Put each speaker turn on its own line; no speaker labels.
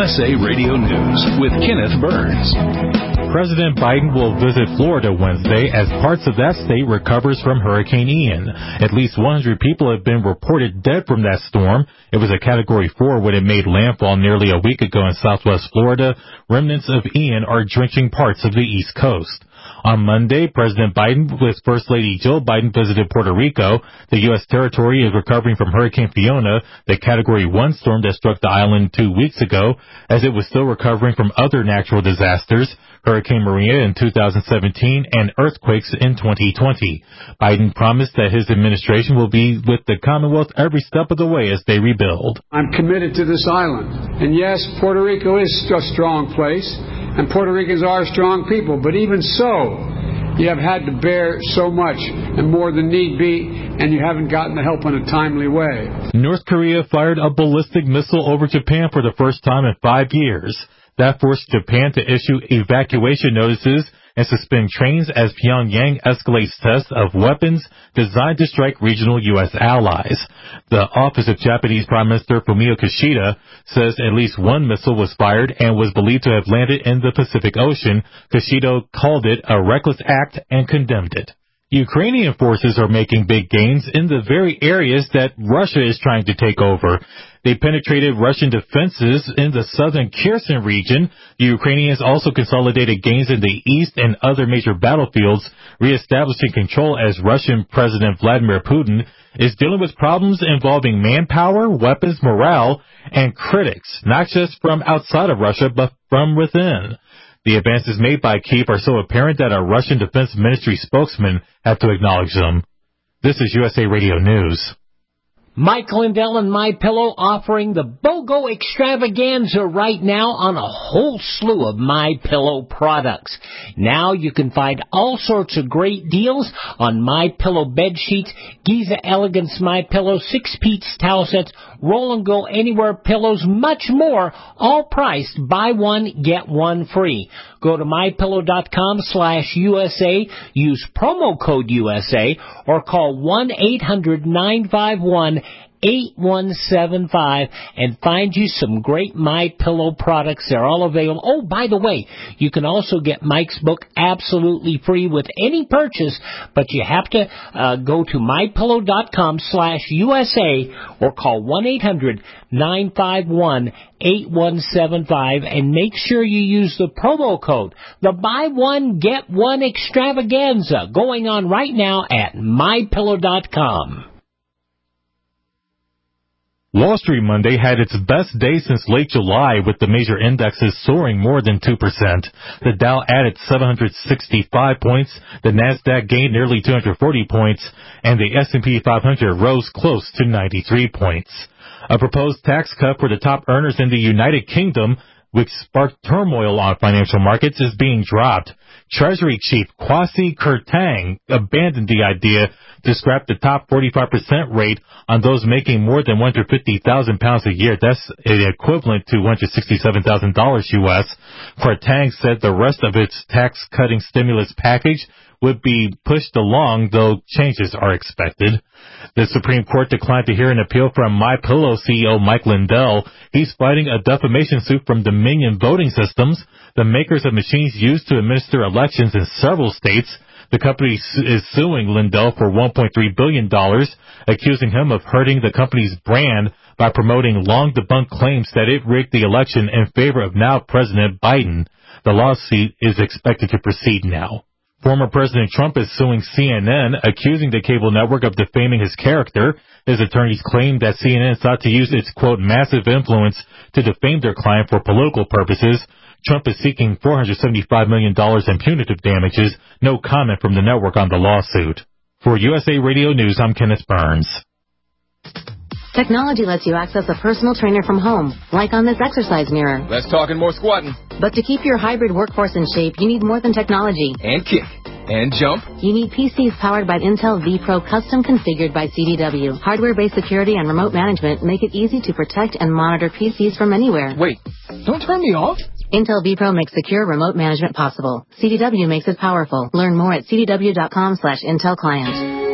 USA Radio News with Kenneth Burns.
President Biden will visit Florida Wednesday as parts of that state recovers from Hurricane Ian. At least 100 people have been reported dead from that storm. It was a Category 4 when it made landfall nearly a week ago in southwest Florida. Remnants of Ian are drenching parts of the East Coast. On Monday, President Biden with First Lady Jill Biden visited Puerto Rico. The U.S. territory is recovering from Hurricane Fiona, the Category 1 storm that struck the island 2 weeks ago, as it was still recovering from other natural disasters, Hurricane Maria in 2017 and earthquakes in 2020. Biden promised that his administration will be with the Commonwealth every step of the way as they rebuild.
I'm committed to this island. And yes, Puerto Rico is a strong place, and Puerto Ricans are strong people, but even so, you have had to bear so much and more than need be, and you haven't gotten the help in a timely way.
North Korea fired a ballistic missile over Japan for the first time in 5 years. That forced Japan to issue evacuation notices and suspend trains as Pyongyang escalates tests of weapons designed to strike regional U.S. allies. The office of Japanese Prime Minister Fumio Kishida says at least one missile was fired and was believed to have landed in the Pacific Ocean. Kishida called it a reckless act and condemned it. Ukrainian forces are making big gains in the very areas that Russia is trying to take over. They penetrated Russian defenses in the southern Kherson region. The Ukrainians also consolidated gains in the east and other major battlefields, reestablishing control as Russian President Vladimir Putin is dealing with problems involving manpower, weapons, morale, and critics, not just from outside of Russia, but from within. The advances made by Kyiv are so apparent that a Russian Defense Ministry spokesman had to acknowledge them. This is USA Radio News.
Mike Lindell and MyPillow offering the BOGO extravaganza right now on a whole slew of MyPillow products. Now you can find all sorts of great deals on MyPillow bed sheets, Giza Elegance MyPillow, 6-piece towel sets, Roll and Go Anywhere pillows, much more, all priced buy one, get one free. Go to mypillow.com/USA, use promo code USA, or call 1-800-951-8175 and find you some great MyPillow products. They're all available. Oh, by the way, you can also get Mike's book absolutely free with any purchase, but you have to go to mypillow.com/USA or call 1-800-951-8175 and make sure you use the promo code, the buy one, get one extravaganza, going on right now at mypillow.com.
Wall Street Monday had its best day since late July, with the major indexes soaring more than 2%. The Dow added 765 points, the Nasdaq gained nearly 240 points, and the S&P 500 rose close to 93 points. A proposed tax cut for the top earners in the United Kingdom, which sparked turmoil on financial markets, is being dropped. Treasury Chief Kwasi Kwarteng abandoned the idea to scrap the top 45% rate on those making more than £150,000 a year. That's equivalent to $167,000 U.S. Kwarteng said the rest of its tax-cutting stimulus package would be pushed along, though changes are expected. The Supreme Court declined to hear an appeal from MyPillow CEO Mike Lindell. He's fighting a defamation suit from Dominion Voting Systems, the makers of machines used to administer elections in several states. The company is suing Lindell for $1.3 billion, accusing him of hurting the company's brand by promoting long-debunked claims that it rigged the election in favor of now President Biden. The lawsuit is expected to proceed now. Former President Trump is suing CNN, accusing the cable network of defaming his character. His attorneys claim that CNN sought to use its, quote, massive influence to defame their client for political purposes. Trump is seeking $475 million in punitive damages. No comment from the network on the lawsuit. For USA Radio News, I'm Kenneth Burns.
Technology lets you access a personal trainer from home, like on this exercise mirror.
Let's talk more squatting.
But to keep your hybrid workforce in shape, you need more than technology.
And kick. And jump.
You need PCs powered by Intel vPro, custom configured by CDW. Hardware-based security and remote management make it easy to protect and monitor PCs from anywhere.
Wait, don't turn me off.
Intel vPro makes secure remote management possible. CDW makes it powerful. Learn more at cdw.com/Intel Client.